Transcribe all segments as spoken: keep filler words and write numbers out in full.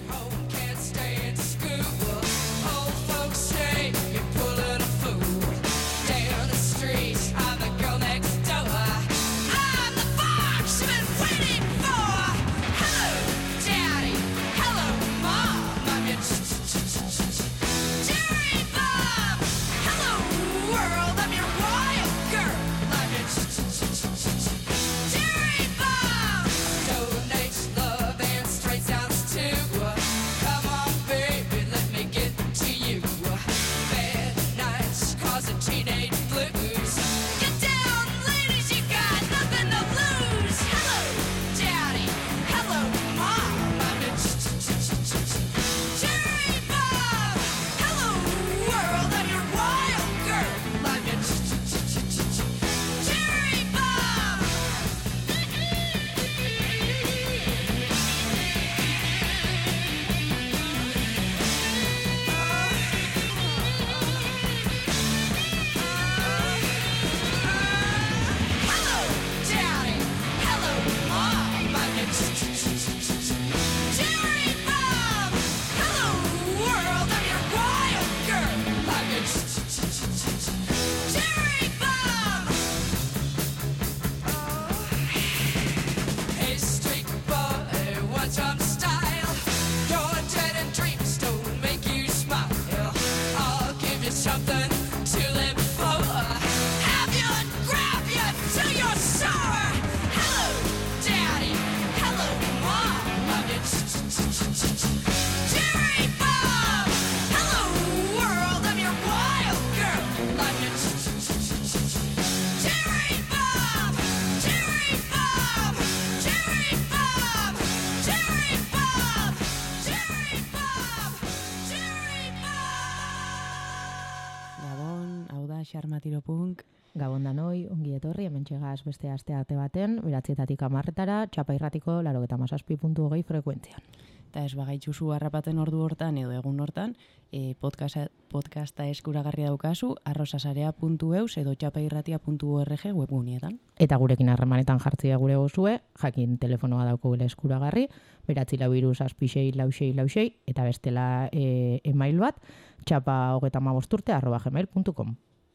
Xarmatiropunk, Gabon danoi, ongi etorri, hemen txegaz beste aste arte baten, beratzietatik amarretara, txapa irratiko larogeta mazazpi puntu hogei frekuentzian. Eta ez bagaitzuzu harrapaten ordu hortan edo egun hortan, e, podcasta, podcasta eskuragarria daukazu, arrozasarea puntu eus edo txapairratia puntu org webgunietan. Eta gurekin harremanetan jartzia gure gozue, jakin telefonoa dauko gure eskuragarri, beratzi lau iru zazpisei lausei lausei, eta bestela e, email bat, txapa hogeta mabosturte arroba gmail puntu com.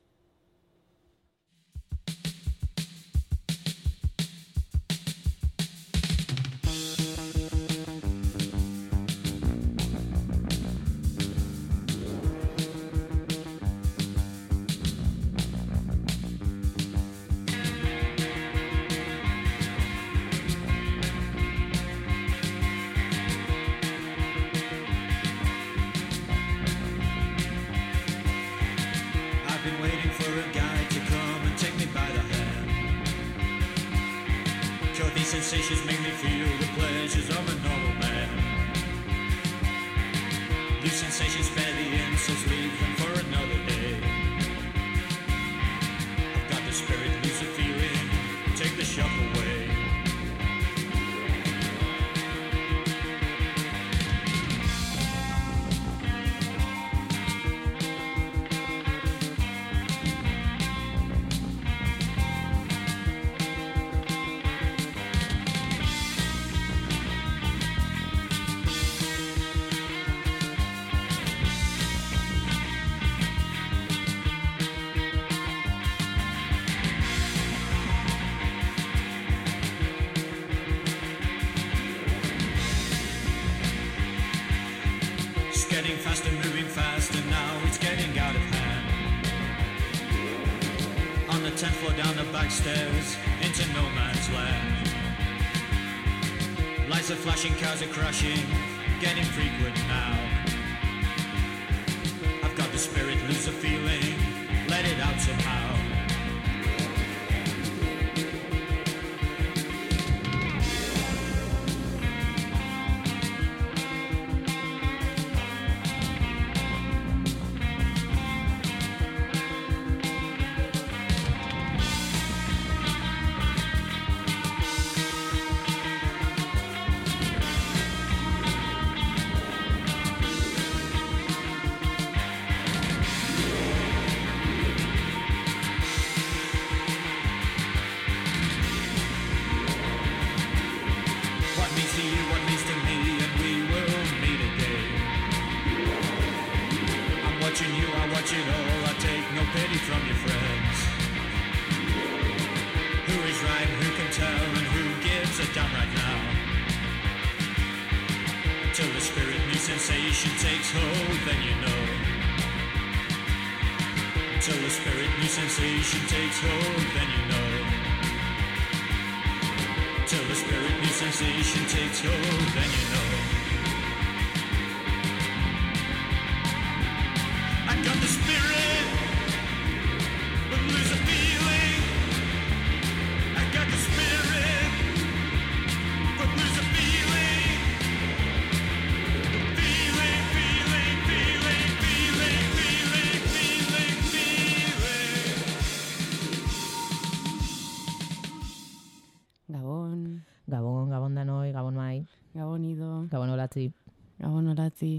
Sensations make me feel the pleasures of a normal man. These sensations spare the insults, leave them for another day. I've got the spirit, lose the feeling, take the shock away. Getting faster, moving faster, now it's getting out of hand. On the tenth floor down the back stairs, into no man's land. Lights are flashing, cars are crashing, getting frequent now. I've got the spirit, lose the feeling, let it out somehow. sensation takes hold, then you know. Till the spirit new sensation takes hold, then you know. Till the spirit new sensation takes hold, then you know. I got the spirit, but lose a feeling. I got the spirit, but lose a feeling. Feeling, feeling, feeling, feeling, feeling, feeling, feeling. Gabon, Gabon, Gabon danoi, Gabon mai, Gabon ido, Gabon olatzi. Gabon oratzi.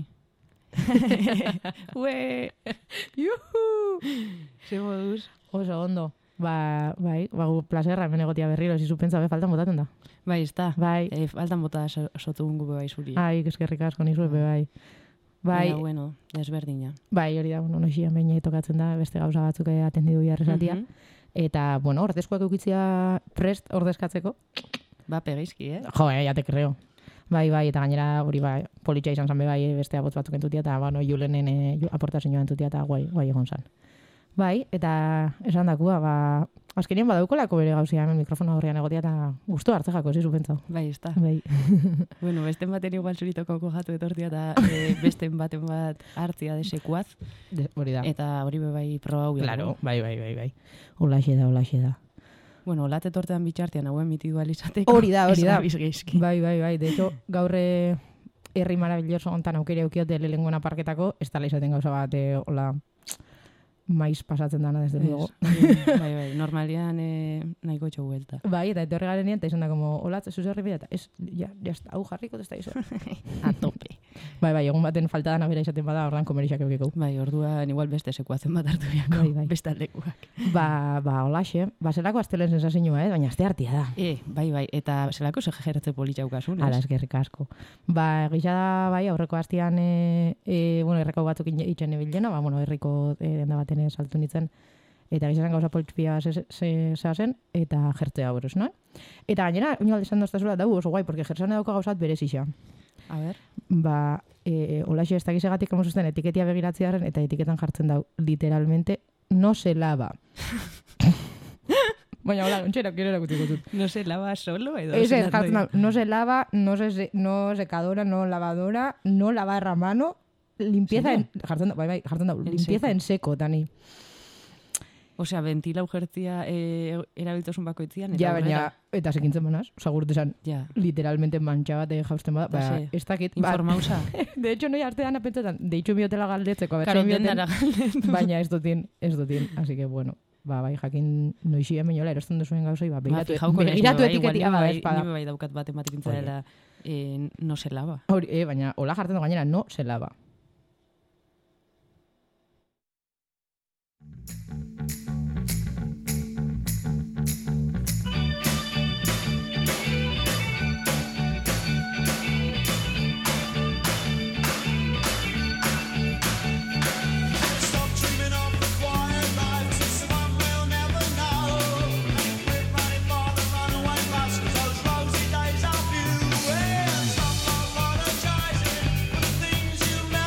Ue! Juhu! Ze moduz? Oso ondo. Ba, bai, ba, gu plaserra hemen egotia berriro, zizu pentsa be faltan botatzen da. Bai, ez da. Bai, E, faltan bota so, sotu ungu bai zuri. ai, eskerrik asko nizu, be bai. Bai, Baina, bueno, desberdina. bai, hori da, bueno, noixian behin tokatzen da, beste gauza batzuk atendidu biharrezatia. Mhm. Eta, bueno, ordezkoak eukitzia prest ordezkatzeko. Ba, pegaizki, eh? Jo, eh, ya te creo. Bai, bai, eta gainera hori bai, politxa izan zan be bai, beste abotz batzuk entutia, eta, bueno, Julenen e, aportazioa entutia, eta guai, guai egon zan. Bai, eta esan dakua, ba, azkenien badaukolako bere gauzia hemen mikrofona horrean egotia, eta guztu hartzekako, zizu pentsau. Bai, ez da. Bai. Bueno, besten baten igual zuritokoko jatu etortia eta e, besten baten bat hartzia desekuaz. De- Hori da. Eta hori be bai proba hau. Claro, bai, bai, bai, bai. Olaxe da, olaxe da. Bueno, olate tortean bitxartean hauen mitidu alizateko. Hori da, hori da. Esan bizgeizki. Bai, bai, bai. De hecho, gaur eh, herri maravilloso hontan aukere eukiote lehengona parketako, ez tala izaten gauza bat, eh, hola, maiz pasatzen dana, desde luego. Bai, bai, normalian eh, nahiko txo vuelta. Bai, eta etorri garen eta izan da, como, hola, zuz herri bida, eta ez, ja, ja, hau jarriko, ez da izo. A tope. Bai, bai, egun baten falta dana bera izaten bada, ordan komerixak eukiko. Bai, orduan igual beste sekuazen bat hartu biako. Bai, bai. Beste aldekuak. Ba, ba, holaxe, ba, zelako astelen sensazioa, eh? Baina aste hartia da. E, bai, bai, eta zelako segeratze politxaukasun, Ala, ez? eskerrik asko. Ba, gisa da, bai, aurreko hastian, e, e, bueno, erreko batzuk in- itxen ebilena, ba, bueno, herriko e, denda baten ez saltu nintzen, eta gizaren gauza politxpia zehazen, eta jertzea buruz, no? Eta gainera, unal esan doztazula, dau oso guai, porque jertzane dauka gauzat berezisa. A ber, Ba, e, olaxe, ez dakizegatik hamuzuzten etiketia begiratzearen, eta etiketan jartzen dau, literalmente, no se lava. Baina, hola, ontxera, kero erakutiko zut. no se lava solo edo? Ese, zelan jartzen doi? dau, no se lava, no, se, se- no secadora, no lavadora, no lavar a mano, limpieza en, jartzen dau, bai, bai, jartzen dau, En limpieza seco. en seco, tani. Osea, ventilau jertzia e, erabiltozun bakoitzian. eta Ja, baina, aurrera. eta sekintzen banaz, sagurut esan, Ja, literalmente mantxa bat jausten bada, Eta ba, ze, ez dakit, ba, informausa. de hecho, noi artean apentsetan, deitxu biotela galdetzeko, a Karo, bertxo bioten, dendara galdetu. baina ez dutin, ez dutin, así que, bueno, ba, bai, jakin noixi hemen jola erosten duzuen gauzoi, ba, begiratu, Ba, fijauko naiz, begiratu bai, igual etiketia, nire ba, bai, ez bada. nire bai daukat bat ematikintza Oie. dela eh, no se lava. Hori, eh, baina, hola jartzen du gainera, no se lava. Stop dreaming of the quiet lives of someone we'll never know. Quit running for the runaway bus, 'cause those rosy days are few. And stop apologizing for the things you never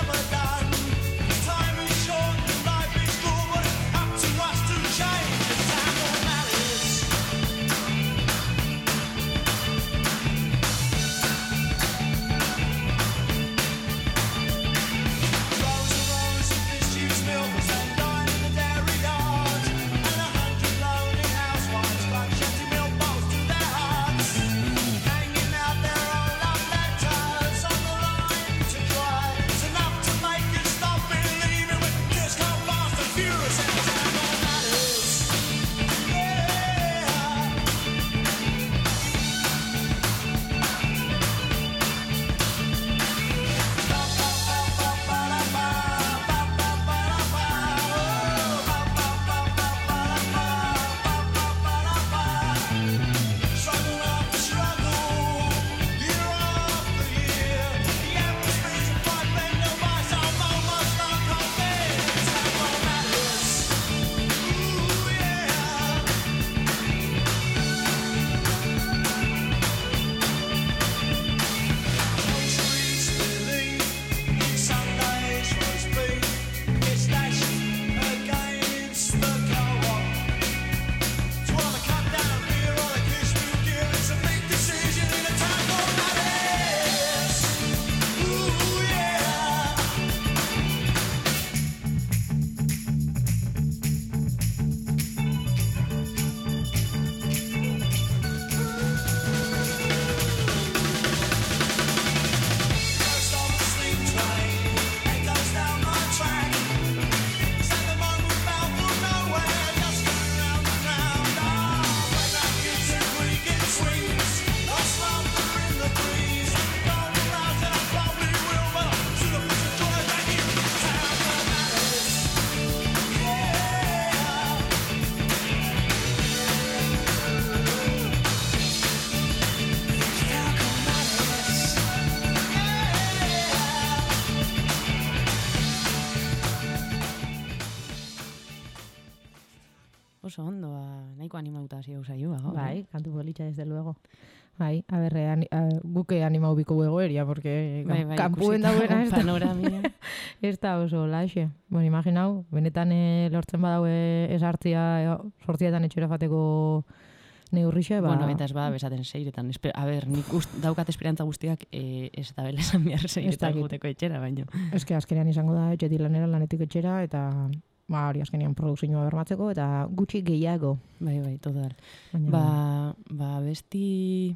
nahiko animauta hasi hau zaio, gaur. Bai, kantu politxa desde luego. Bai, a ber, ani, a, guke animau biko egoeria, porque Bai, bai, kanpuen ikusita dauena ez da, panoramia. ez da oso laxe. Bueno, imaginau, benetan e, lortzen badaue esartzia e, sortzietan etxera fateko neurrixe, ba... Bueno, eta ez bada besaten seiretan. Espe, a ber, nik ust, daukat esperantza guztiak eh, ez da bela esan behar seiretan dakit. guteko etxera, baino. eske azkenean izango da etxetik lanera, lanetik etxera, eta ba, hori azkenean produkzioa bermatzeko, eta gutxi gehiago. Bai, bai, total. Baina, Ba, ba besti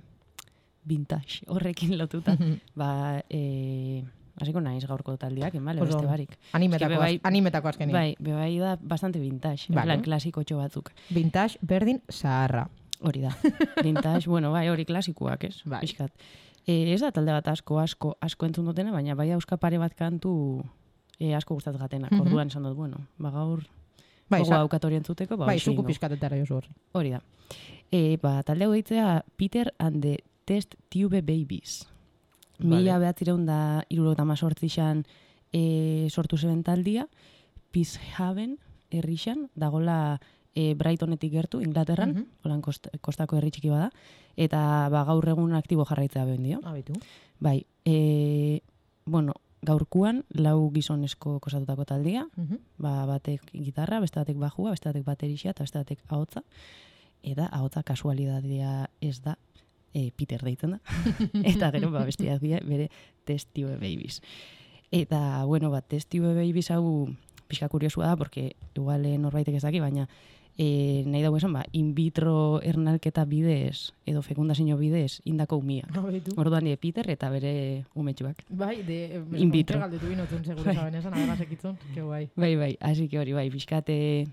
vintage horrekin lotuta. ba, eh, hasiko naiz gaurko taldiak, enbale, Oso. beste barik. animetako, Eske be bai- az- animetako azkenean. Bai, bebai da bastante vintage, en Vale. plan klasikotxo batzuk. Vintage, berdin, zaharra. Hori da. Vintage, bueno, bai, hori klasikoak, ez? Bai. Pixkat. E, ez da talde bat asko, asko, asko entzun dutena, baina bai auska pare bat kantu e, asko gustatzen gatenak. Mhm. Orduan esan dut, bueno, ba gaur Bai, gogo sa- daukat hori entzuteko, ba bai, hoxe zuku egingo. pizkatetara jozu horri. Hori da. E, ba, talde hau deitzea Peter and the Test Tube Babies. Vale. Mila behatzireun da irurogeta mazortzixan e, sortu zeben taldia, Peacehaven herrixan, dagola e, Brightonetik gertu, Inglaterran, Mhm. holan kost, kostako herri txiki bada, eta ba, gaur egun aktibo jarraitzea behen dio. Abitu. Bai, e, bueno, gaurkuan lau gizonezko kosatutako taldia, Mhm. ba, batek gitarra, beste batek bajua, beste batek baterixia, eta beste batek ahotza, eta ahotza kasualidadea ez da, e, Peter deitzen da, eta gero, ba, bestiak dira bere Test Tube Babies. Eta, bueno, ba, Test Tube Babies hau pixka kuriosua da, porque igual eh, norbaitek ez daki, baina e, nahi dago esan, ba, in vitro ernalketa bidez, edo fekundazio bidez, indako umia. Abitu. Orduan die Peter eta bere umetxuak. Bai, de... In vitro. Galdetu binotun, seguro Bai. saben esan, además ekitzun, que guai. Bai, bai, hasi que hori, bai, pixkate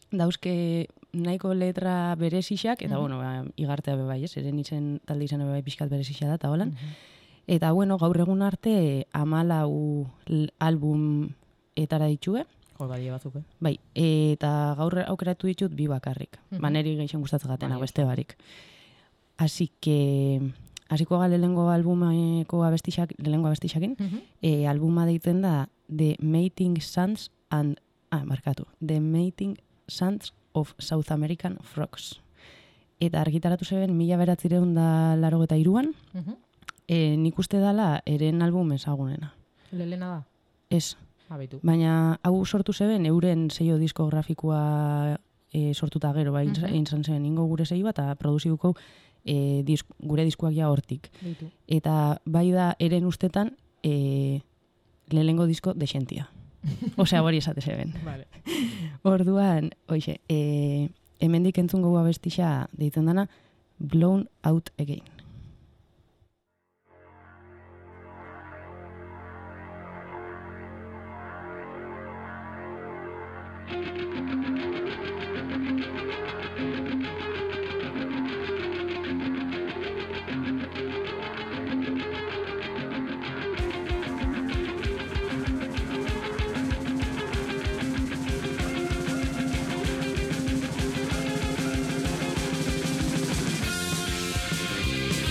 dauzke nahiko letra berezixak, eta, Mhm. bueno, ba, igartea be bai, ez, eren izen talde izan be bai pixkat berezixa da, eta holan. Mhm. Eta, bueno, gaur egun arte amalau l- album etara ditxue, Jo, badie batzuk, eh? bai, eta gaur aukeratu ditut bi bakarrik, Mhm. maneri gehixen gustatzen gatenak, Bai, beste barik. Así que, hasiko ga lehengo albumeko abestixak, lehengo abestixakin, Mhm. e, albuma deitzen da The Mating Sons and ah, markatu, The Mating Sons of South American Frogs. Eta argitaratu zeben mila beratzireun da larogeta iruan, Mhm. e, nik uste dala eren album ezagunena. Lelena da? Ez, Abitu. baina hau sortu zeben euren seio diskografikoa e, sortuta gero, bai, Mhm. egin zan zeben ingo gure seioa eta produziuko e, disk, gure diskuak ja hortik. Bitu. Eta bai da eren ustetan e, lehengo disko desentia. Osea, hori esate zeben. Vale. Orduan, hoxe, e, hemendik entzun gogu abestixa deitzen dana Blown Out Again. Thank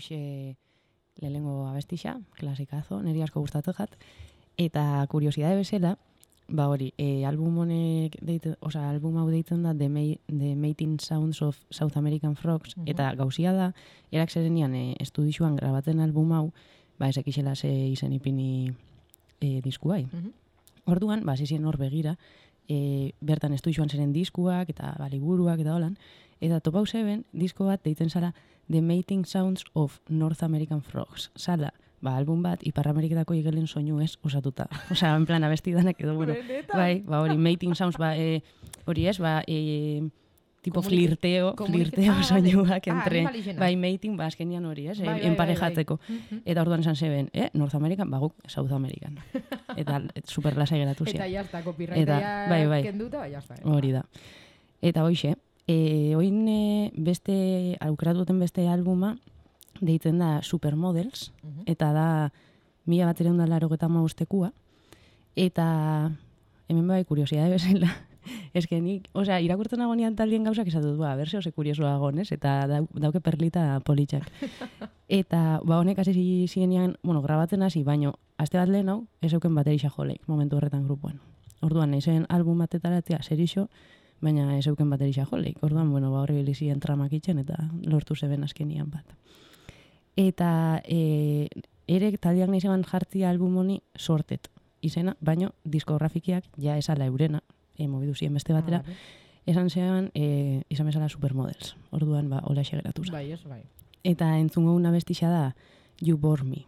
hause lehenengo abestixa, klasikazo, niri asko gustatzen jat. Eta kuriosidade bezala, ba hori, e, album honek deitzen, oza, album hau deitzen da The, Ma The Mating Sounds of South American Frogs, Mhm. eta gauzia da, erak zerenian e, estudixuan grabatzen album hau, ba ezekixela ze izen ipini e, diskuai. Mhm. Orduan, ba, zizien hor begira, e, bertan estudixuan zeren diskuak, eta ba, liburuak, eta holan, eta topau zeben, disko bat deitzen zara The Mating Sounds of North American Frogs. Zala, ba, album bat, Ipar Ameriketako igelen soinu ez osatuta. Osea, en plan, abestidanak edo, bueno, Benetan? bai, ba, hori, Mating Sounds, ba, e, hori ez, ba, e, tipo Komunik- flirteo, komunik- flirteo ah, soinuak vale. Ah, entre, animalizena. bai, mating, ba, azkenian hori, ez, Bai, bai, bai, enparejatzeko. bai. Mhm. Eta orduan esan zeben, eh, North American, baguk South American. Eta super lasai geratu Eta zian. jazta, copyrighta Eta, bai, bai. kenduta, ba, jazta. eh. Hori da. Eta hoixe, e, oin e, beste, aukeratu duten beste albuma, deitzen da Supermodels, Mhm. eta da mila bat ereun da larogeta maustekua, eta hemen bai kuriosidade bezala, eske nik, osea, irakurtzen agonian taldien gauzak esatut, ba, berse ose kuriosoa agonez, eta dau, dauke perlita politxak. Eta, ba, honek hasi zienean, bueno, grabatzen hasi, baino, aste bat lehen hau, ez euken baterixa joleik, momentu horretan grupuan. Orduan, nahi zen album batetaratzea serixo, baina ez euken baterixa joleik. Orduan, bueno, ba, horri bilizien tramak itxen, eta lortu zeben azkenian bat. Eta e, ere taldeak nahi zeban jartzia album honi sortet izena, baino diskografikiak ja esala eurena, e, mobidu ziren beste batera, Ah, vale. esan zeban e, izan bezala Supermodels. Orduan, ba, hola geratu zen. Bai, ez, bai. Eta entzungo una bestixa da You Bore Me.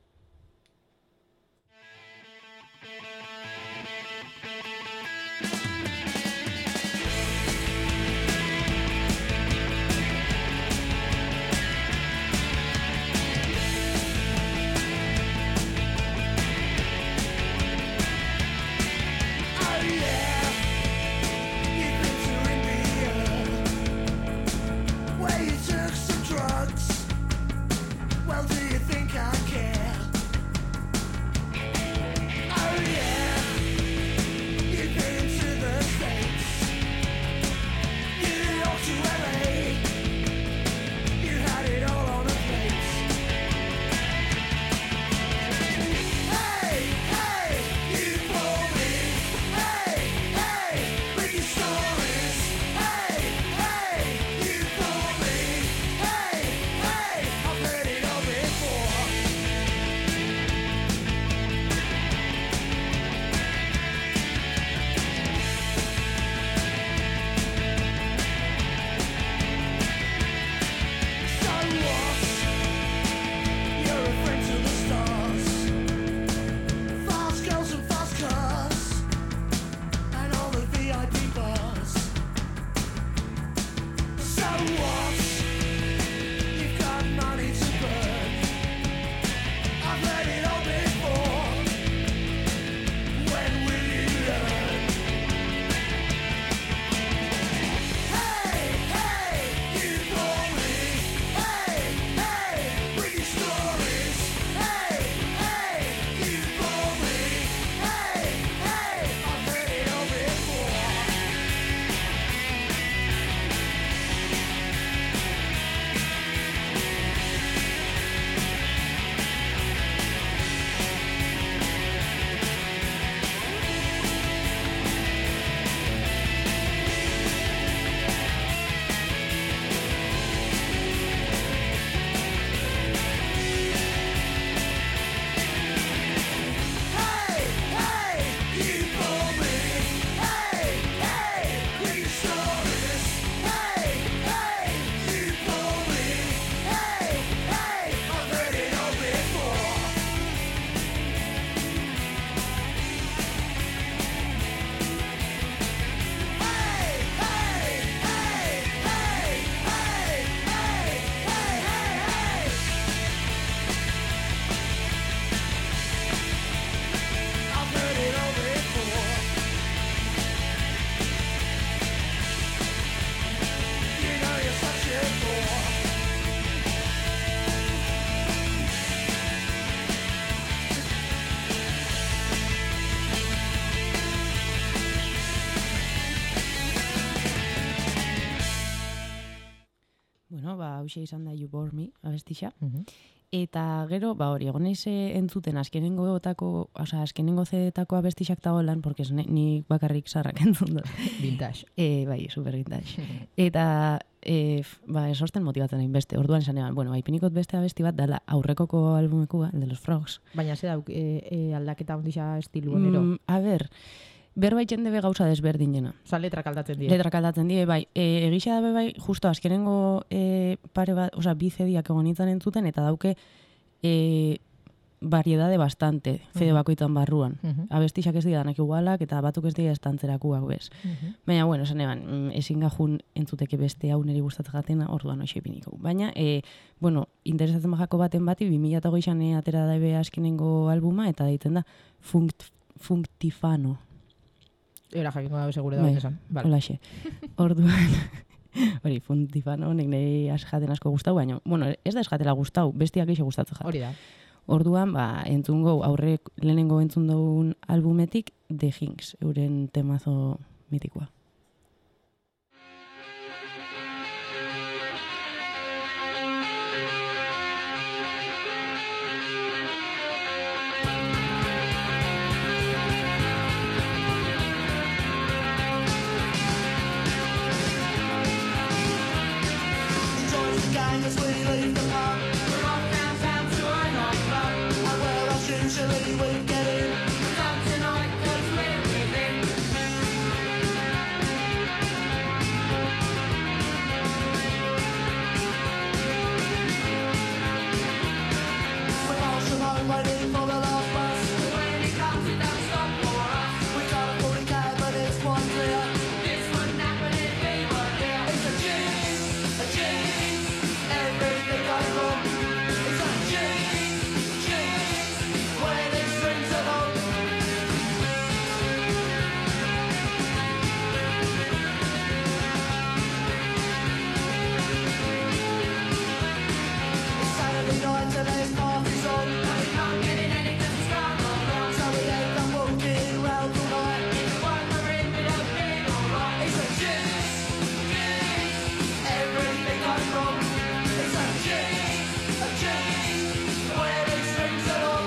Oh yeah, you've been to India, where you took some drugs. Well, do you think I care? bueno, ba, hause izan da You Bore Me, abestixa. Mhm. Eta gero, ba hori, egon naiz eh, entzuten azkenengo otako, osea, azkenengo zedetako abestixak tagolan, porque ez ni- nik bakarrik sarrak entzun dut. Vintage. E, bai, super vintage. Eta, e, f- ba, esosten motibatzen nahi beste. Orduan esan eban, bueno, aipinikot beste abesti bat, dala aurrekoko albumekua, el de los Frogs. Baina ze dauk e, e, aldaketa ondisa estilu onero. Mm, a ber, berbait jende be gauza desberdinena. Osa letrak aldatzen dira. Letrak aldatzen die, bai. E, egisa da be bai, justo azkenengo e, pare bat, osea, bi zediak egon nintzen entzuten, eta dauke e, variedade bastante, zede Mhm. bakoitan barruan. Mhm. Abestixak ez dira danak igualak, eta batuk ez dira estantzerakuak bez. Mhm. Baina, bueno, esan eban, mm, ezin gajun entzuteke beste hau niri gustatzen gatena, orduan hoxe ipiniko. Baina, e, bueno, interesatzen bajako baten bati, bi mila hogeian e, atera dabe askenengo albuma, eta deiten da Funkt, Funktifano. Era jakingo dabe segure Bai, da esan. Vale. Holaxe. Orduan, hori, Funktifano, nek nahi jaten asko gustau, baina, bueno, ez da eskatela gustau, bestiak eixe gustatzen jat. Hori da. Orduan, ba, entzungo, aurre lehenengo entzun dugun albumetik, The Hinks, euren temazo mitikoa. He joins the gang as we leave the pub. We're off downtown to a nightclub. And where else usually we get in? Not tonight, 'cause we're leaving. We march along waiting for the last bus. When it comes, it don't stop for us. We can't afford a cab, but it's quite clear. This wouldn't happen if we were here. It's a jinx, a jinx. Everything goes wrong. It's a jinx, jinx. When it strings along. It's Saturday night and there's parties on. And we can't get in any 'cause it's gone wrong. So we end up walking round all night. It's one we're in, we don't feel alright. It's a jinx, jinx. Everything goes wrong. It's a jinx, a jinx. When it strings along.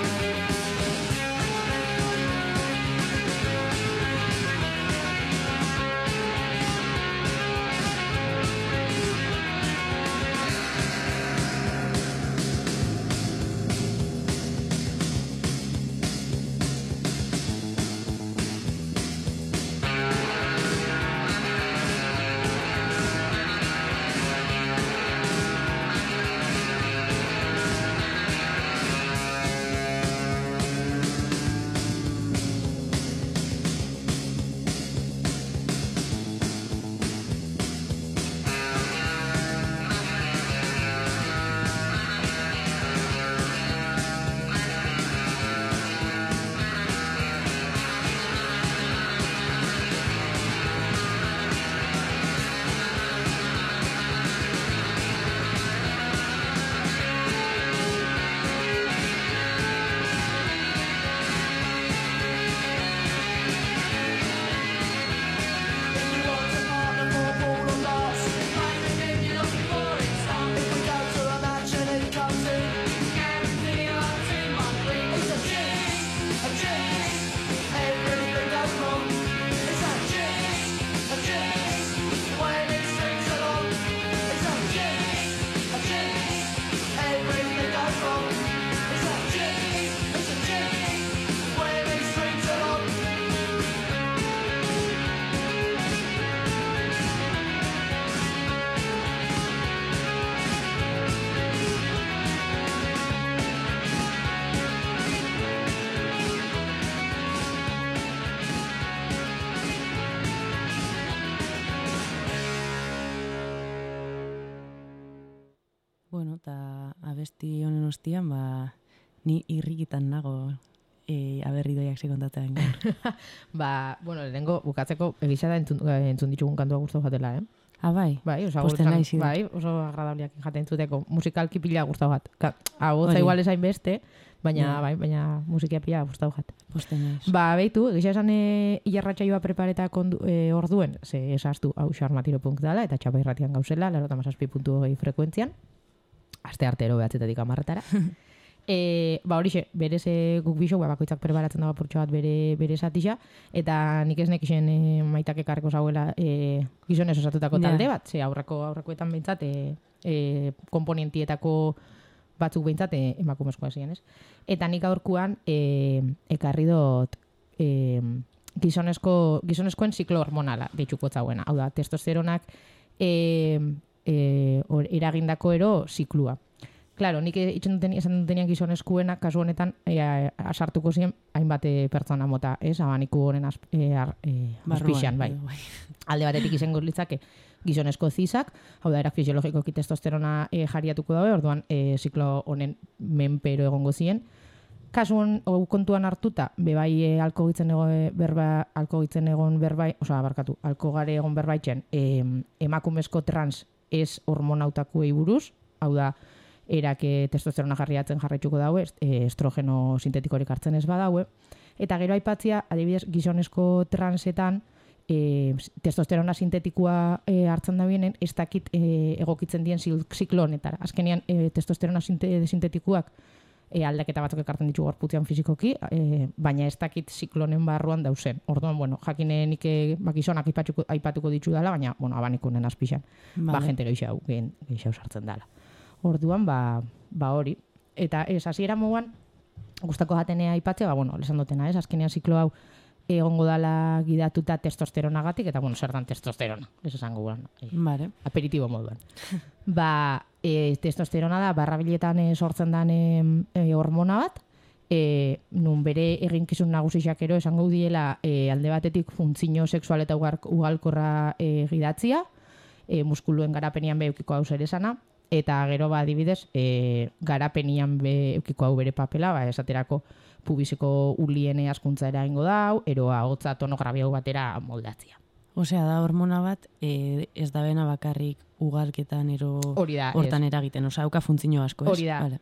If you want a partner for ball or glass, find the game you're looking for in some. If we go to a match and it comes in, guarantee you'll see my dream. It's a jinx, a jinx. Everything goes wrong. It's a jinx, a jinx. When it strings along. It's a jinx, a jinx. Everything goes wrong. It's a jinx, it's a jinx. When it strings along. Bueno, eta abesti honen ostian, ba, ni irrikitan nago e, aberridoiak ze kontatzen gaur. Ba, bueno, lehenengo bukatzeko egisa da entzun, eh, entzun ditugun kantua guztu jatela, eh? Ah, bai. Bai, oso Pozten naiz, guretzat, bai, oso agradabliak jaten zuteko. Musikalki pila gustau bat. Ka, ahotza Hori. igual esain beste, baina, Ja. bai, baina musikia pila gustau jat. Posten naiz. Ba, beitu, gisa esan e, ilarratxaioa prepareta kondu, e, orduen, ze esaztu hau xarmatiro punkt dala, eta txapa irratian gauzela, laro tamasazpi puntu hogei frekuentzian, aste artero behatzetatik amarretara. E, ba horixe, berez e, guk bisok, ba, bakoitzak preparatzen da bapurtxo bat bere, bere zatisa, eta nik ez nekixen e, maitak ekarreko zauela e, gizonez osatutako Ja. talde bat, ze aurreko aurrekoetan behintzat e, e, komponentietako batzuk behintzat e, emakumezkoa ziren, ez? Eta nik aurkuan e, ekarri dut e, gizonezko, gizonezkoen ziklo hormonala deitxuko zauena. Hau da, testosteronak e, e, or, eragindako ero ziklua. Claro, nik itxen duten, esan dutenian gizonezkuena, kasu honetan, e, asartuko ziren hainbat e, pertsona mota, ez? Abaniku honen az, e, ar, e, azpixan, bai. Alde batetik izango litzake gizonezko zizak, hau da, erak fisiologikoki testosterona e, jariatuko daue, orduan e, ziklo honen menpero egongo ziren. Kasu hon, hau kontuan hartuta, bebai e, alko gitzen egon berba, alko gitzen egon berbai, osea, barkatu, alko gare egon berbaitzen, e, emakumezko trans ez hormonautakue buruz, hau da, erak e, testosterona jarriatzen jarraituko daue, e, estrogeno sintetikorik hartzen ez badaue, eta gero aipatzia, adibidez, gizonezko transetan, e, testosterona sintetikoa e, hartzen da bienen, ez dakit e, egokitzen dien ziklo honetara. Azkenean, e, testosterona sinte, sintetikoak e, aldaketa batzuk ekartzen ditu gorputzean fizikoki, e, baina ez dakit ziklonen barruan dauzen. Orduan, bueno, jakine nik e, bakizonak aipatuko, aipatuko ditu dala, baina, bueno, abanikunen azpixan, Vale. ba, jente gehiago, gehiago sartzen dala. Orduan, ba, ba hori. Eta ez, hasiera moduan, gustako jatenea aipatzea, ba, bueno, lesan dutena, ez? Azkenean ziklo hau egongo dala gidatuta testosteronagatik, eta, bueno, zer dan testosterona, ez esango guan, e, Vale. aperitibo moduan. ba, e, testosterona da, barrabiletan e, sortzen dan e, e, hormona bat, e, nun bere eginkizun nagusiak ero esango diela e, alde batetik funtzio sexual eta ugar, ugalkorra e, gidatzia, e, muskuluen garapenian be eukiko hau zer esana, eta gero ba adibidez e, garapenian be eukiko hau bere papela, ba, esaterako pubiziko uliene askuntza eraingo dau, ero ahotza tono grabiau batera moldatzia. Osea, da hormona bat, e, ez da bena bakarrik ugalketan ero Hori da, hortan ez. eragiten, osea, hauka funtzio asko, ez? Hori da. Vale.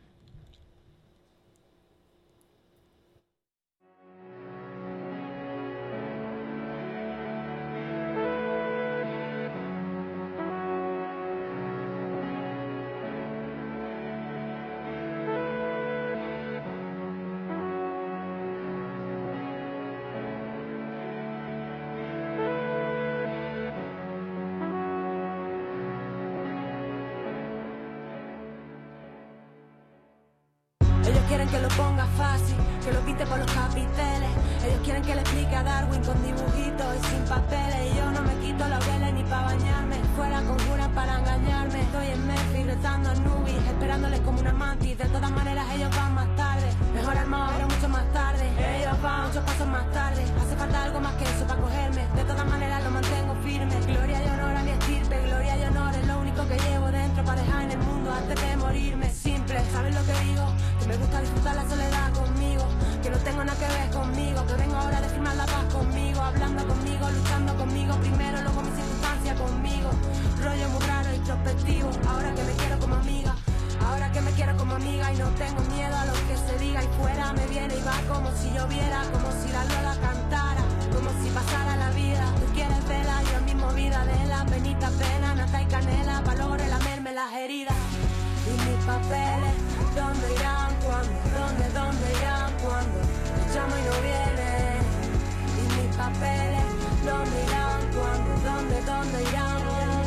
Ellos quieren que lo ponga fácil, que lo pinte por los capiteles. Ellos quieren que le explique a Darwin con dibujitos y sin papeles. Y yo no me quito laureles ni pa' bañarme. Fuera conjuran para engañarme. Estoy en Memphis rezando a Nubis, esperándoles como una mantis. De todas maneras ellos van más tarde, mejor armados pero mucho más tarde. Ellos van muchos pasos más tarde. Hace falta algo más que eso para cogerme. De todas maneras lo mantengo firme. Gloria y honor a mi estirpe, gloria y honor es lo único que llevo dentro para dejar en el mundo antes de morirme. Simple, ¿sabes lo que digo? Que me gusta disfrutar la soledad conmigo, que no tengo nada que ver conmigo, que vengo ahora de firmar la paz conmigo, hablando conmigo, luchando conmigo, primero luego mi circunstancia conmigo, rollo muy raro, introspectivo, ahora que me quiero como amiga, ahora que me quiero como amiga y no tengo miedo a lo que se diga y fuera me viene y va como si lloviera, como si la Lola cantara, como si pasara la vida, tú quieres vela, yo mismo vida de la penita pena, nata y canela, pa' luego relamerme las heridas. Y mis papeles, ¿dónde irán? ¿Cuándo? ¿Dónde? ¿Dónde irán? ¿Cuándo? Los llamo y no vienen. Y mis papeles, ¿dónde irán? ¿Cuándo? ¿Dónde? ¿Dónde irán?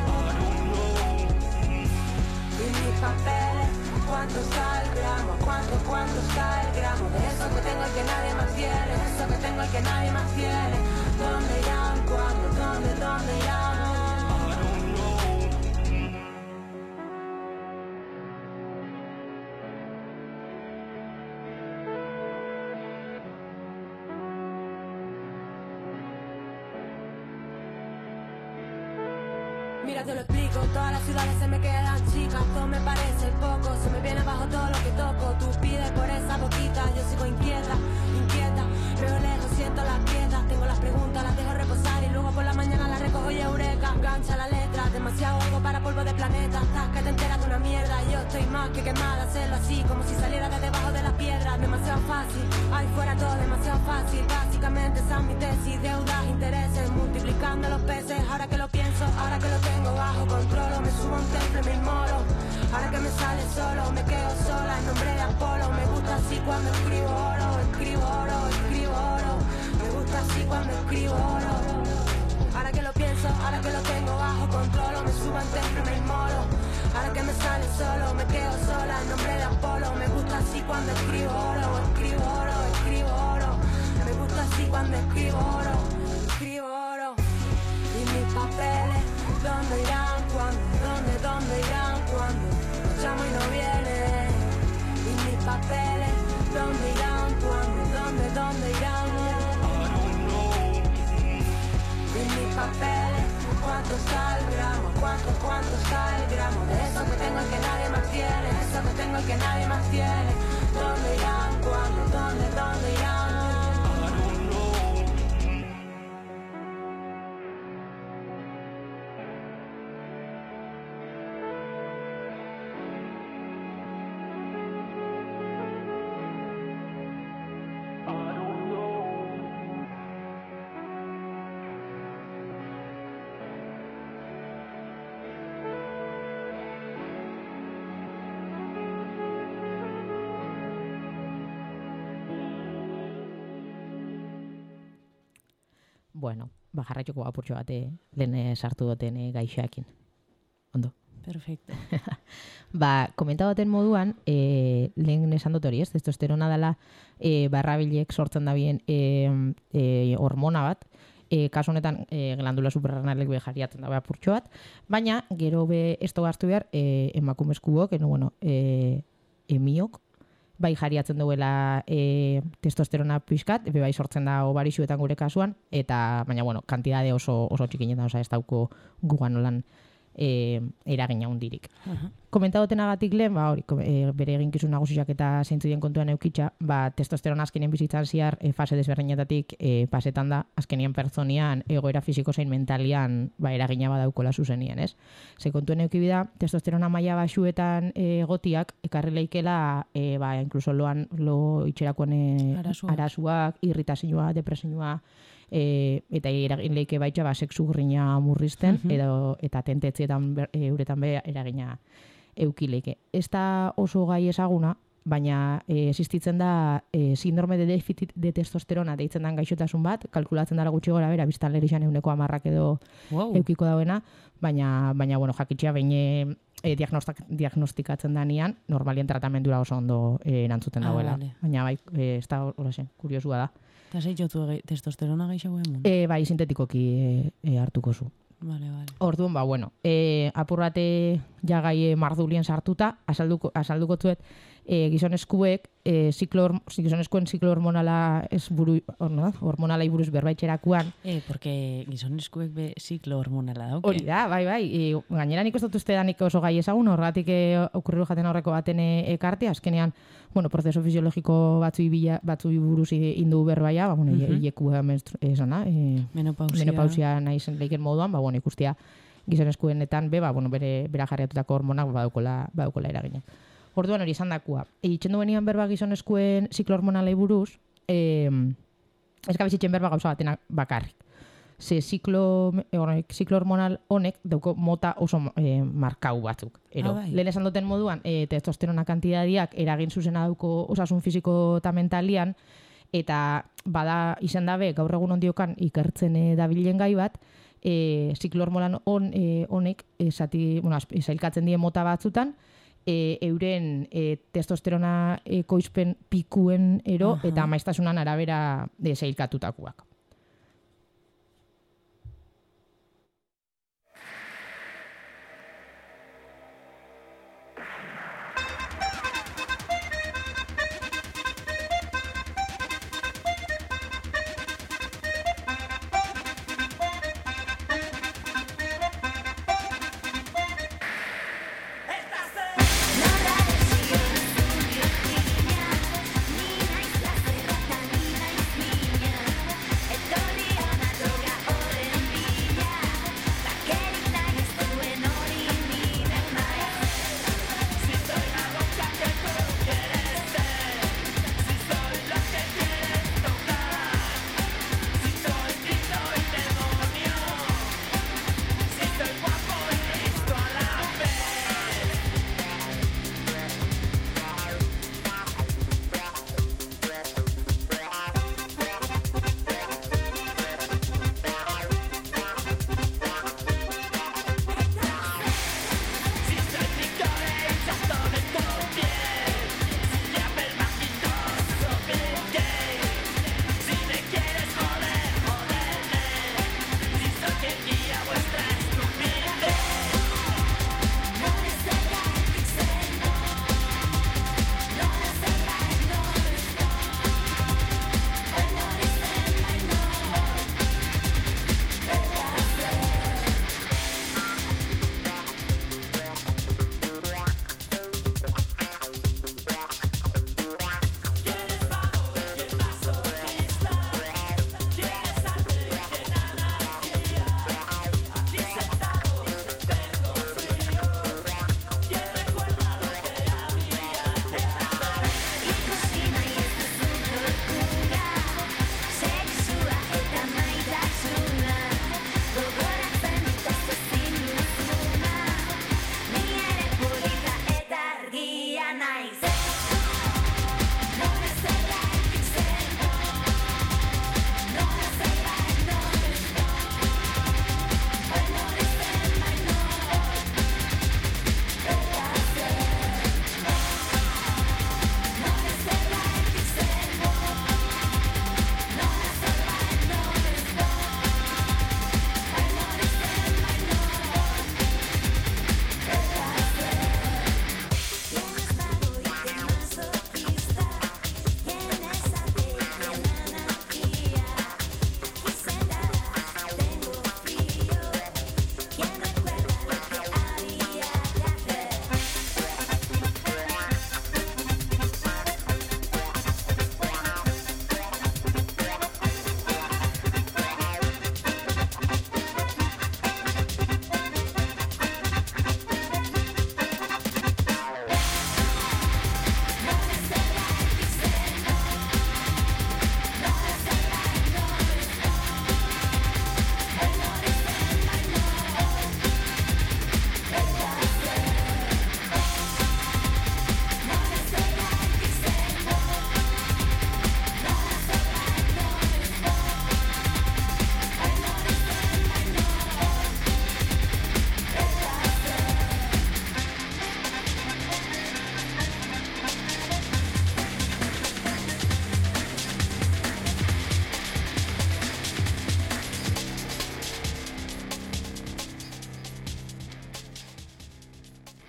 Y mis papeles, ¿cuánto está el gramo? ¿Cuánto, cuánto está el gramo? De eso que tengo el que nadie más quiere, de eso que tengo el que nadie más quiere. ¿Dónde irán? ¿Cuándo? ¿Dónde? ¿Dónde irán? Mira, te lo explico, todas las ciudades se me quedan chicas, todo me parece poco, se me viene abajo todo lo que toco, tú pides por esa boquita, yo sigo inquieta, inquieta, veo lejos, siento las piedras, tengo las preguntas, las dejo reposar y luego por la mañana las recojo y eureka, gancha la letra, de demasiado algo para polvo de planeta. Estás que te enteras de una mierda. Yo estoy más que quemada, hacerlo así, como si saliera de debajo de las piedras. Demasiado fácil, ahí fuera todo demasiado fácil. Básicamente esa es mi tesis, deudas, intereses, multiplicando los peces. Ahora que lo pienso, ahora que lo tengo bajo control, me subo a un templo y me inmolo. Ahora que me sale solo, me quedo sola en nombre de Apolo. Me gusta así cuando escribo oro, escribo oro, escribo oro. Me gusta así cuando escribo oro. Ahora que lo pienso, ahora que lo tengo bajo control, me subo al templo y me inmolo. Ahora que me sale solo, me quedo sola en nombre de Apolo. Me gusta así cuando escribo oro, escribo oro, escribo oro. Me gusta así cuando escribo oro, escribo oro. Y mis papeles, ¿dónde irán? ¿Cuándo? ¿Dónde? ¿Dónde irán? ¿Cuándo? Los llamo y no vienen. Y mis papeles, ¿dónde irán? ¿Cuándo? ¿Dónde? ¿Dónde irán? Y mis papeles, ¿cuánto está el gramo? ¿Cuánto, cuánto está el gramo? De eso que tengo el que nadie más tiene, de eso que tengo el que nadie más tiene. ¿Dónde irán? ¿Cuándo? ¿Dónde? ¿Dónde irán? Bueno, ba, jarraituko apurtxo bate lehen sartu duten e, gaixakin. Ondo. Perfecto. Ba, komentabaten moduan, e, lehen esan dut hori, ez? Testosterona dela e, barrabilek sortzen da bien e, e, hormona bat, e, kasu honetan e, glandula suprarrenalek be jariatzen da apurtxo bat, baina gero be esto gastu behar e, emakumezkuok, eno, bueno, e, emiok, bai jariatzen duela e, testosterona pixkat, bai sortzen da ovarixuetan gure kasuan, eta baina bueno, kantidade oso oso txikinetan, osea ez dauko gugan nolan e, eragina hundirik. Aha. Komentadotenagatik lehen, ba hori, e, bere eginkizun nagusiak eta zeintzu dien kontuan eukitza, ba testosterona azkenien bizitzan ziar e, fase desberdinetatik e, pasetan da, azkenien pertsonian egoera fisiko zein mentalian ba eragina badaukola zuzenien, ez? Ze kontuen eukibida, testosterona maila baxuetan e, gotiak ekarri leikela e, ba incluso loan lo itxerakoen e, Arazoak. arazoak, irritazioa, depresioa, e, eta eragin leike baitza ba sexu grina murrizten Mhm. edo eta tentetzietan ber- e, uretan be eragina eukileke. Ez da oso gai ezaguna, baina e, existitzen da e, síndrome de déficit de testosterona deitzen den gaixotasun bat, kalkulatzen dara gutxi gora bera, biztanlerixan euneko hamarrak edo Wow. eukiko dauena, baina, baina bueno, jakitxea behin e, e, diagnostak, diagnostikatzen danean, normalien tratamendura oso ondo e, erantzuten Ah, dagoela. vale. Baina bai, e, ez da hori kuriosua da. Eta zeitzotu ege- testosterona gehiago emun? E, bai, sintetikoki e, e, hartuko zu. Vale, vale. Orduan, ba, bueno, e, apur bate jagai mardulien sartuta, azalduko, azalduko zuet, e, gizonezkuek, e, ziklo, horm- gizonezkoen ziklo hormonala ez buru, or, no, hormonalai buruz berbaitxerakuan, Eh, porque gizonezkoek be ziklo hormonala dauke. hori da, bai, bai, e, gainera nik ez dut uste danik oso gai ezagun, horregatik e, okurriru jaten horreko baten e, ekarte, azkenean, bueno, prozeso fisiologiko batzui, bila, batzui buruz indu berbaia, ba, bueno, Mhm. hileku esana, e, Menopausia. menopausia nahi zen leiken moduan, ba, bueno, ikustia gizonezkoenetan be, ba, bueno, bere, bera jarriatutako hormonak badaukola, badaukola eragina. Orduan hori izan dakua. Eitzen duenian berba gizonezkoen ziklo hormonalei buruz, eh, ez gabizitzen berba gauza batena bakarrik. Ze ziklo, honek, ziklo hormonal honek dauko mota oso eh, markau batzuk. Ero, Ah, bai. lehen esan duten moduan, eh, testosterona kantidadiak eragin zuzena dauko osasun fisiko eta mentalian, eta bada izan dabe gaur egun ondiokan ikertzen e, dabilen gai bat, e, ziklo hormonal on, e, honek esati, bueno, az- sailkatzen die mota batzutan, e, euren e, testosterona e, koizpen pikuen ero Aha. eta maiztasunan arabera e, sailkatutakoak. Ni naiz la zerrata, ni naiz mina.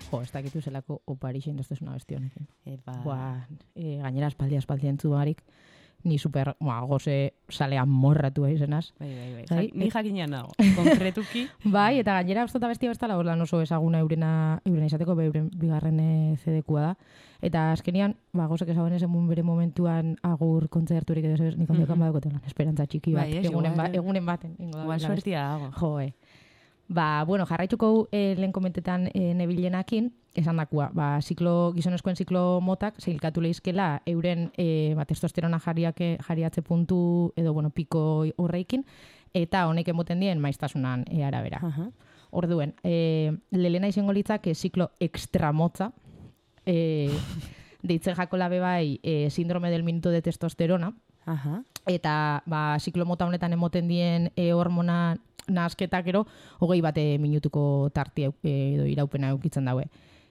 Jo, ez dakitu zelako opari zein doztezuna besti honekin. Epa. Ba, e, gainera espaldi espaldi entzu barik, ni super, ba, goze salean morratu izenaz. Bai, bai, bai. Bai, Jak, ni jakinean nago, konkretuki. Bai, eta gainera ustota bestia bestala orlan oso ezaguna eurena, eurena izateko, be euren bigarren e, C D-kua da. Eta azkenian, ba, gozek ezagun ezen bere momentuan agur kontzerturik edo zer, nik ondiokan badako lan, esperantza txiki bat, Bai, ez, egunen, ba, igual. egunen baten. ingo da, Igual la suertia dago. Jo, eh. Ba, bueno, jarraituko eh, lehen komentetan eh, nebilenakin, esan dakua, ba, ziklo, gizonezkoen ziklo motak, zeilkatu lehizkela, euren eh, ba, testosterona jariake, jariatze puntu edo, bueno, piko horreikin, eta honek emoten dien maiztasunan e, arabera. Aha. Orduen, e, lelena izango litzake ziklo ekstramotza, e, deitzen jako labe bai e, síndrome del minuto de testosterona, Aha. eta ba, ziklo mota honetan emoten dien e, hormona nahasketak gero, hogei bate minutuko tarti e, edo iraupena eukitzen daue.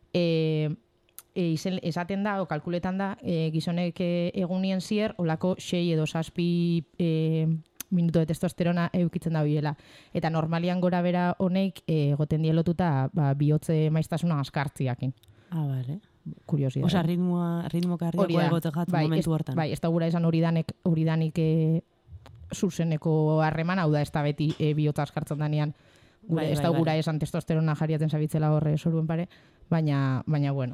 E, e, izen, esaten da, o kalkuletan da, e, gizonek e, egunien zier, olako sei edo zazpi e, minuto de testosterona eukitzen da biela. Eta normalian gora bera honeik e, goten die lotuta ba, bihotze maiztasuna askartziakin. Ah, vale. Kuriosidade. Osa, ritmoa, ritmo Hori kardiakoa da. egote jat Bai, momentu ez- hortan. Bai, ez da gura esan hori danek, hori danik e, zuzeneko harreman, hau da ez da beti e, bihotza askartzen danean. Gure, Bai, ez bai, da bai. gura esan testosterona jariatzen zabitzela horre soruen pare, baina, baina bueno,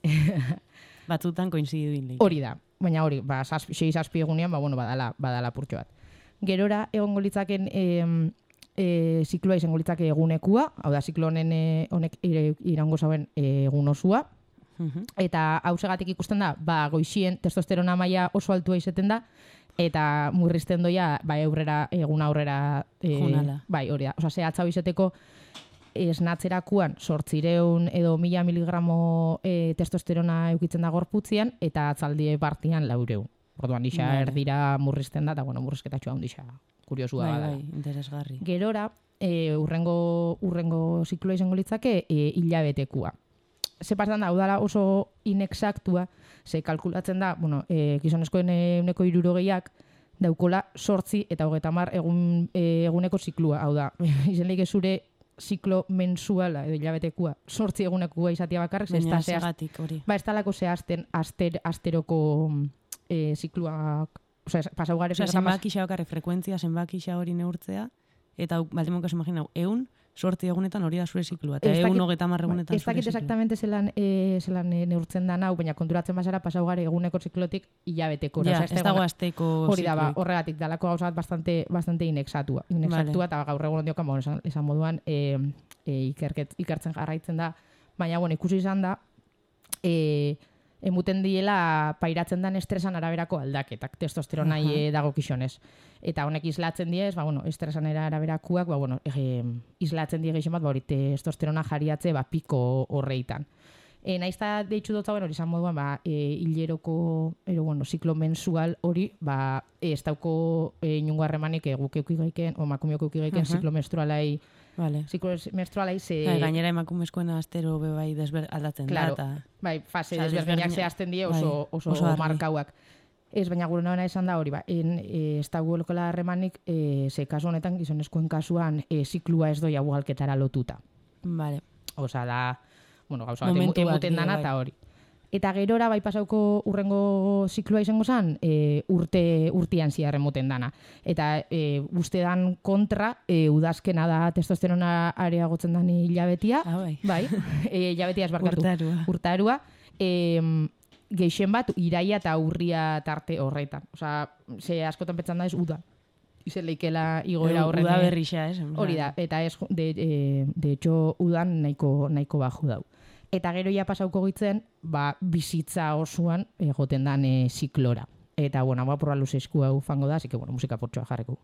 Batzutan koinzidu indik. hori da. Baina hori, ba, zazpi, sei zazpi egunean, ba, bueno, badala, badala purtxo bat. Gerora, egongo litzaken e, e, zikloa izango litzake egunekua, hau da, ziklo honen e, honek ire- iraungo zauen e, egun osua, Mhm. eta hausegatik ikusten da, ba, goizien testosterona maila oso altua izeten da, eta murrizten doia, ba, aurrera, egun aurrera, e, Junala. bai, hori da. Osa, ze atzau izeteko, esnatzerakuan sortzireun edo mila miligramo e, testosterona eukitzen da gorputzian, eta atzaldie partian laureun. Orduan, isa Vale. erdira murrizten da, eta bueno, murrizketatxua handisa kuriosua Bai, bada. bai, interesgarri. Gerora, e, urrengo, urrengo zikloa izango litzake, e, hilabetekua. Ze pasan da, hau dala oso inexaktua, ze kalkulatzen da, bueno, e, gizonezkoen eguneko hirurogeiak, daukola sortzi eta hogeita hamar egun, e, eguneko ziklua, hau da, izen leike zure ziklo mensuala edo hilabetekua, sortzi egunekua izatea bakarrik, ze ez Baina da zehaz- segatik hori. ba, ez talako zehazten aster, asteroko e, zikluak, osea, pasau gare, Osea, zenbaki xaokarre frekuentzia, zenbaki xa hori neurtzea, eta hau, baldin kasu imaginau, eun, sorti egunetan hori da zure ziklua, eta Ez dakit- egun hogeita hamar egunetan Ez zure dakit ziklua. exactamente zelan, e, zelan e, neurtzen da nau, baina konturatzen basara pasau gare eguneko ziklotik hilabeteko. Ja, Osea, ez da dago egona- asteko Hori da, ba, zikloik. horregatik, dalako gauza bat bastante, bastante inexatua. Inexatua, eta gaur egun ondiokan, bueno, esan, esan moduan, e, e, ikerket, ikertzen jarraitzen da. Baina, bueno, ikusi izan da, e, emuten diela pairatzen dan estresan araberako aldaketak, testosteronai Aha. e, dago kixonez. Eta honek islatzen diez, ba, bueno, estresan araberakuak, ba, bueno, e, islatzen die gehien bat, ba, hori testosterona jariatze, ba, piko horreitan. E, naizta deitzu dotza, bueno, hori izan moduan, ba, e, hileroko, ero, bueno, ziklo mensual hori, ba, e, ez dauko e, inungo harremanik e, guk eukigaiken, o makumiok eukigaiken, Aha. ziklo menstrualai, Vale. ziklo menstrualai, ze... Bai, gainera emakumezkoena astero be bai desber aldatzen Claro. da, eta... Bai, fase Osea, desberdinak desberdina- zehazten die oso, bai, oso, oso argi. markauak. Ez, baina gure nabena esan da hori, ba, en, e, ez da guelkola harremanik, e, ze kasu honetan, gizonezkoen kasuan, e, ziklua ez doia ugalketara lotuta. Vale. Osa da, bueno, gauza bat, emu- Momentuak emuten dira, dana bai. eta hori. Eta gerora, bai pasauko urrengo ziklua izango zen, e, urte, urtian ziar emoten dana. Eta e, ustedan kontra, e, udazkena da testosterona areagotzen dan hilabetia. Ah, bai. Bai, e, hilabetia esbarkatu. Urtarua. Urtarua. E, geixen bat, iraia eta urria tarte horretan. Osea, ze askotan petzan da ez uda. Izen leikela igoera horren. Uda berrixa, ez? en Hori plan. da, eta ez, de, e, de hecho, udan nahiko, nahiko baju dau. Eta gero ja pasauko gitzen, ba, bizitza osoan egoten dan e, ziklora. Eta, bueno, ba, porra luzeizku hau fango da, así que, bueno, musika portxoa jarreko.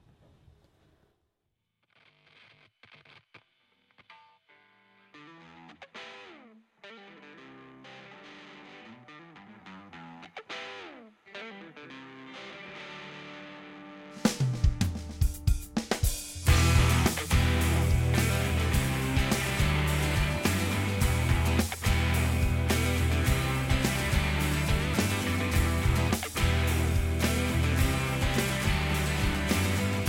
Thank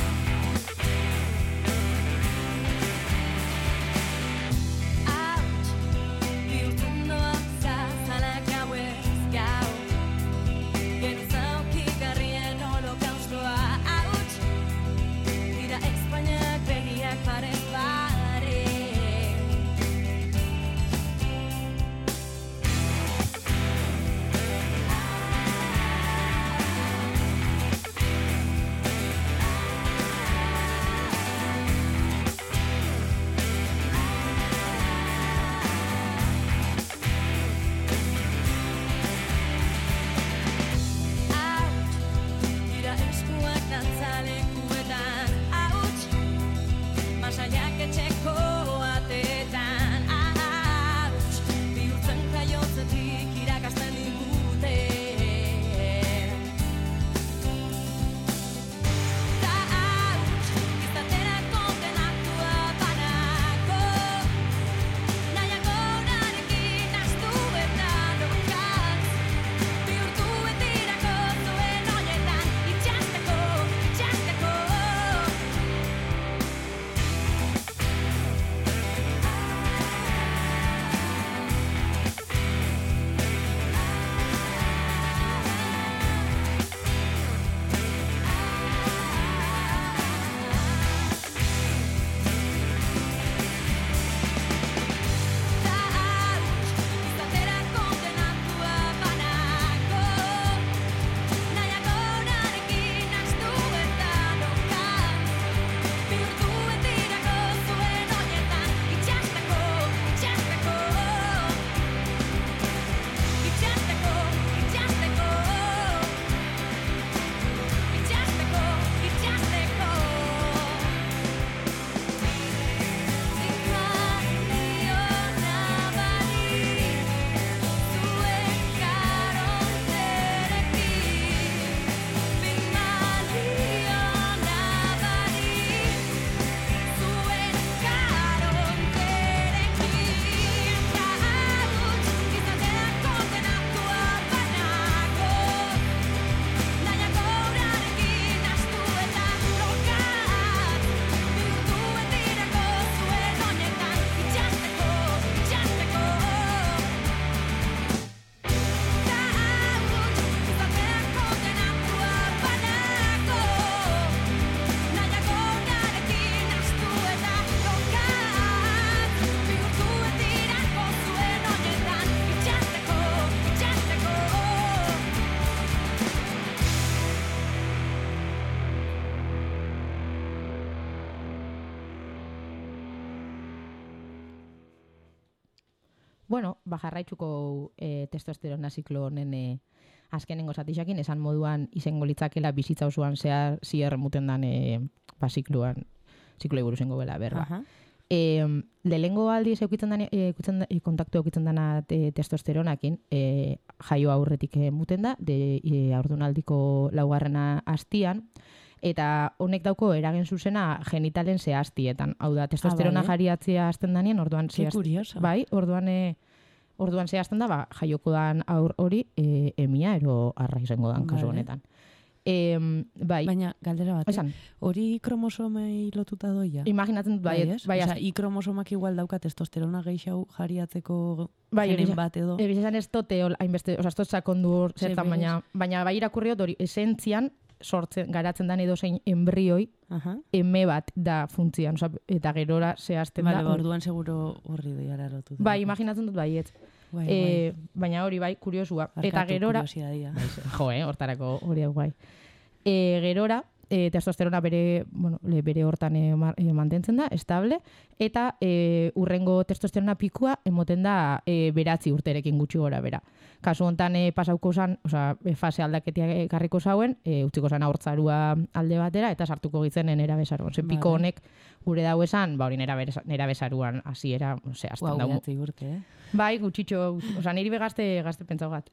bueno, ba jarraitzuko e, testosterona ziklo honen e, azkenengo zatixakin, esan moduan izango litzakela bizitza osoan zehar zier muten dan e, ba zikloan, zikloi buruzengo bela berba. Aha. E, lehengo aldiz eukitzen dana, e, e, kontaktu eukitzen dana e, testosteronakin, e, jaio aurretik e, muten da, de e, aurdunaldiko laugarrena hastian, eta honek dauko eragin zuzena genitalen zehaztietan. Hau da, testosterona bai, eh? jariatzea hasten danien, orduan Ke zehazten. kurioso. Bai, orduan e, orduan zehazten da, ba, jaioko dan aur hori e, emia ero arra izango dan kasu Vale. honetan. E, bai, Baina, galdera bat, eh? esan, hori kromosomei lotuta doia? imaginatzen dut, bai, ez? bai, Osea, I kromosomak igual dauka testosterona gehiago jariatzeko Bai, genen egia- bat edo. Egia esan ez dote, ol- hainbeste, oza, ez dut sakondu Ze, zertan, berez. baina, baina bai irakurri dut hori, esentzian, sortzen, garatzen dan edozein embrioi, Aha. eme bat da funtzian, oza, eta gerora zehazten Vale, da. ba, orduan seguro horri doiara lotuta. Bai, imaginatzen dut baietz. Bai, E, baina hori bai, kuriosua. bai. Eta Barkatu, gerora, kuriosidadia. jo, eh, hortarako hori hau bai. E, gerora, e, testosterona bere, bueno, le, bere hortan e, mar, e, mantentzen da, estable, eta e, urrengo testosterona pikua emoten da e, beratzi urterekin gutxi gora bera. Kasu hontan e, pasauko zan, osea, e, fase aldaketia ekarriko zauen, e, utziko zan haurtzarua alde batera, eta sartuko gitzen nerabezaruan. Ze piko Vale. honek gure dau esan, ba hori nerabezaruan hasiera, osea, Ua, azten da. behatzi urte, eh? Bai, gutxitxo, osea, niri begazte gazte pentsau bat.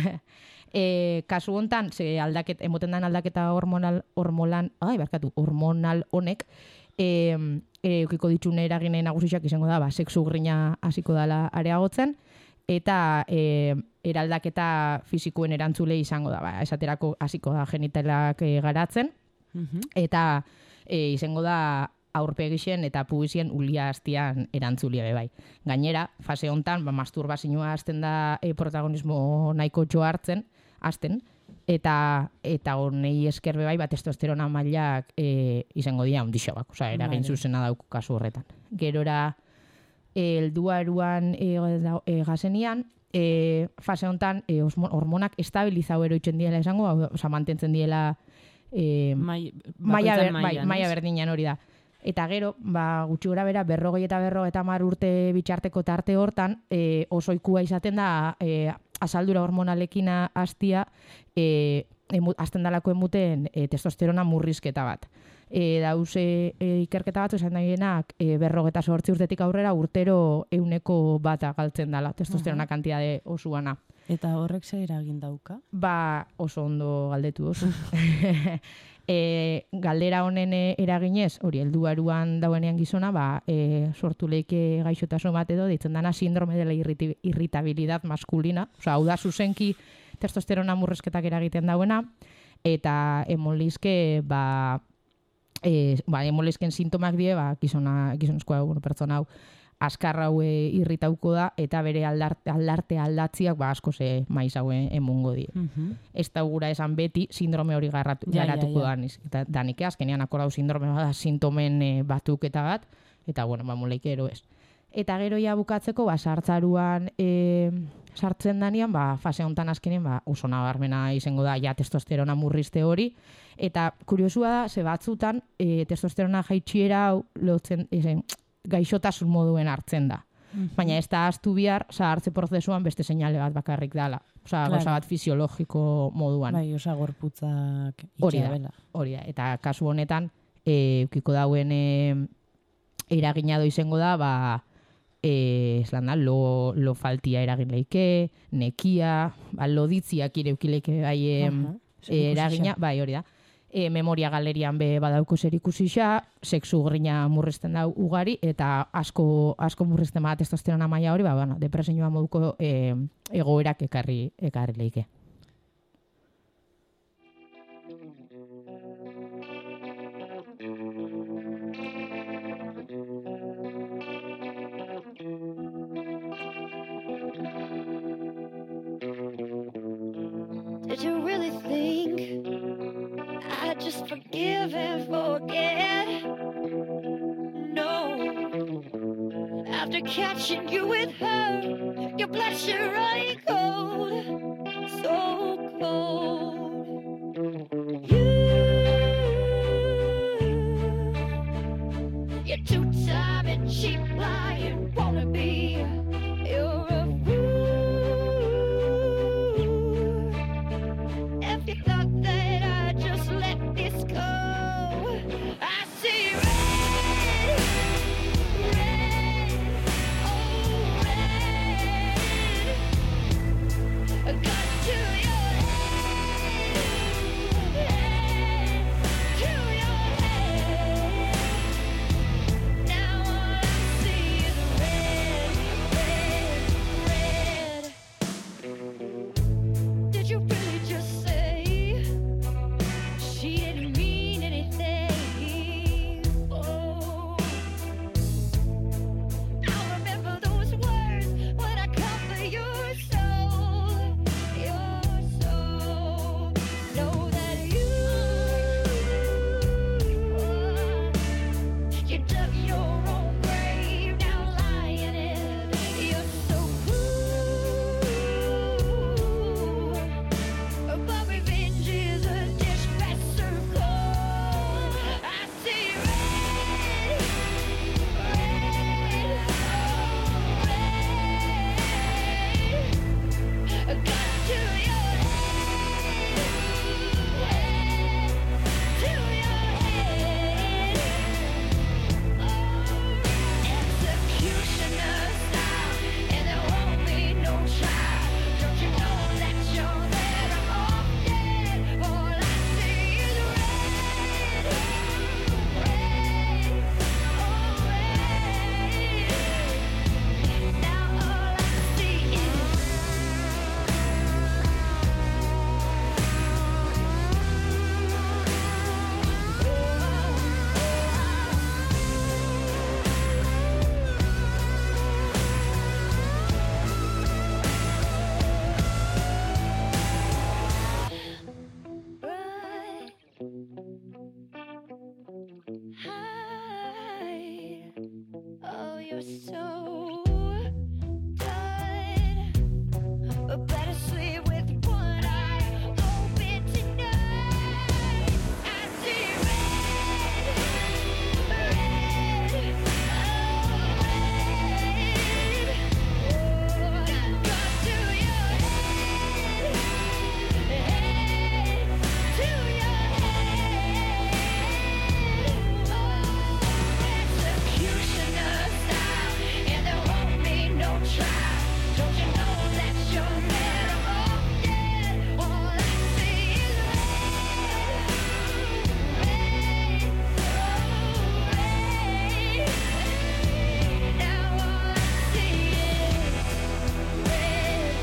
e, kasu hontan, ze aldaket, emoten dan aldaketa hormonal, hormolan, ai, barkatu, hormonal honek, e, e, eukiko ditxune eragine nagusiak izango da, ba, sexu grina hasiko dala areagotzen, eta e, eraldaketa fizikoen erantzule izango da, ba, esaterako hasiko da genitalak e, garatzen, Mhm. eta e, izango da aurpegixen eta pubizien ulia hastian erantzulia be bai. Gainera, fase hontan, ba, masturbazioa hasten da e, protagonismo nahiko txo hartzen, hasten, eta eta honei esker be bai, ba, testosterona mailak e, izango dira ondixoak, osea, eragin Vale. zuzena dauku kasu horretan. Gerora, helduaruan e, da- e, gazenian, e, fase hontan e, osmo- hormonak estabilizau eroitzen diela esango, hau- osea, mantentzen diela e, Mai, maila, bakoitzan ber, bai, mailan, maila ez? berdinean hori da. Eta gero, ba, gutxi gora bera, berrogei eta berrogei hamar urte bitxarteko tarte hortan, e, oso ikua izaten da, e, asaldura hormonalekin hastia, e, emu, azten dalako emuten e, testosterona murrizketa bat. E, dauze e, ikerketa bat, esan daigenak, e, berrogeta sortzi urtetik aurrera urtero euneko bata galtzen dala, testosterona Aha. kantitate osuana. Eta horrek zer eragin dauka? Ba, oso ondo galdetu oso. e, galdera honen e, eraginez, hori helduaruan dauenean gizona, ba, e, sortu leike gaixotasun bat edo, ditzen dana síndrome de la irriti- irritabilidad masculina. Osa, hau da, zuzenki testosterona murrezketak eragiten dauena, eta emolizke, ba, e, ba, emolizken sintomak die, ba, gizona, gizonezkoa, bueno, pertsona hau, azkar hau e, irritauko da, eta bere aldarte, aldarte aldatziak ba, asko ze maiz haue emungo die. Mhm. Ez da gura esan beti sindrome hori garratu, Ja, ja, garatuko ja. daniz. Eta danik azkenean akordau sindrome bada sintomen e, batuketa bat, eta bueno, ba, moleike ero ez. Eta gero ja bukatzeko, ba, sartzaruan e, sartzen danian, ba, fase hontan azkenen, ba, oso nabarmena izango da, ja, testosterona murrizte hori. Eta kuriosua da, ze batzutan, e, testosterona jaitxiera hau lotzen, ezen, gaixotasun moduen hartzen da. Baina ez da ahaztu bihar, zahartze prozesuan beste seinale bat bakarrik dala. Osea, Claro. gauza bat fisiologiko moduan. Bai, osa gorputzak Hori itxea da, bela. hori da. Eta kasu honetan, e, ukiko dauen e, eragina do izango da, ba, e, eslan da, lo, lo faltia eragin leike, nekia, ba, loditziak ireukileike bai em, Aha, e, zerikusi eragina, xa. bai hori da. E, memoria galerian be badauko zer ikusi xa, sexu grina murrizten dau ugari, eta asko, asko murrizten bada testosterona maila hori, ba, bueno, depresioa moduko e, egoerak ekarri, ekarri leike. Did you really think I'd just forgive and forget? No. After catching you with her, your blood should run cold, so cold. You, you're two-time and cheap lying wannabe. You're a so good. But better sleep with one eye open tonight. I see red, red, oh red. Oh, got to your head, head to your head. Oh, executioner style, and there won't be no trial. Don't you know that you're better off dead? All I see is red, red, oh red. Now all I see is red,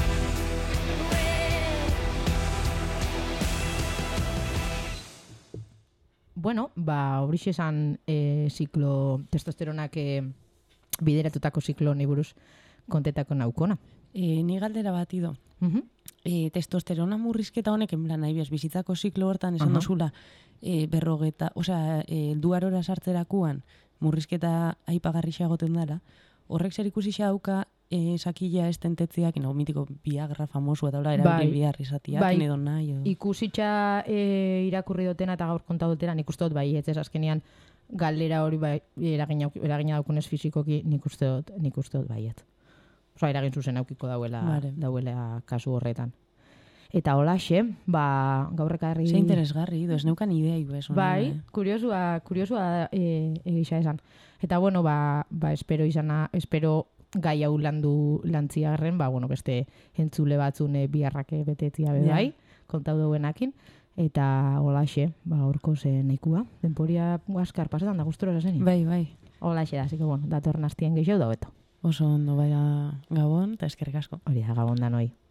red. Bueno, ba, horixe esan e, ziklo, testosteronak e, bideratutako ziklo honi buruz kontetako naukona. E, ni galdera bat ido. Mhm. E, testosterona murrizketa honek, en plan, nahi bez, bizitzako ziklo hortan esan Aha. dozula, e, berrogeta, osea, e, duarora sartzerakuan murrizketa aipagarrixa egoten dara, horrek zer ikusi dauka e, sakila estentetziak, no, mitiko Viagra famosua daula, erabili Bai. bihar izatia, Bai. edo nahi, edo... Ikusitxa e, irakurri dutena eta gaur konta dutena, nik uste dut bai, ez ez azkenean galdera hori bai, eragina, eragina daukunez fizikoki nik uste dut, nik uste dut baiet. Osa, eragin zuzen aukiko dauela, Vale. dauela kasu horretan. Eta holaxe, ba, gaur ekarri... Ze interesgarri, edo, ez neukan idea, bez. Bai, kuriosua, kuriosua e, egisa esan. Eta bueno, ba, ba espero izana, espero gai hau landu lantziarren, ba bueno, beste entzule batzune biharrake betetzia be Ja. bai, kontatu duenakin. Eta holaxe, ba gaurko ze nahikoa. Denporia askar pasetan da gustura zen. Bai, bai. Holaxe da, así que bueno, datorren astien gehiago da hobeto. Oso ondo, baina gabon, eta eskerrik asko. Hori da gabon danoi.